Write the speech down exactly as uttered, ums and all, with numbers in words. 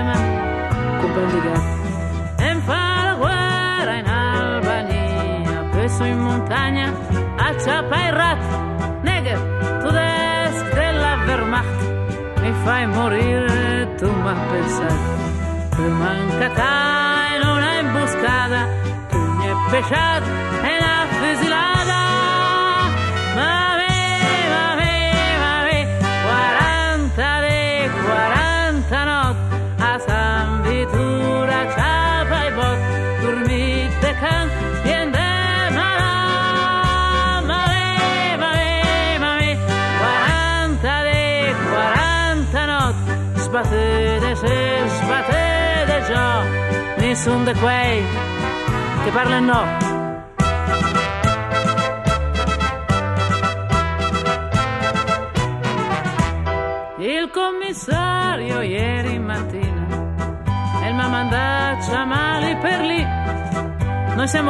Palma con Bendigato. E fa la guerra in Albania, preso in montagna, acciappa il rat, neger, tedesco della Wehrmacht, mi fai morire, tu ma pensai, mancata in una imboscata, tu mi hai pesciato e una fusilata. Sbattete se sbattete già, nessun di quei che parla no. Il commissario ieri mattina e il m'ha mandato a male per lì, noi siamo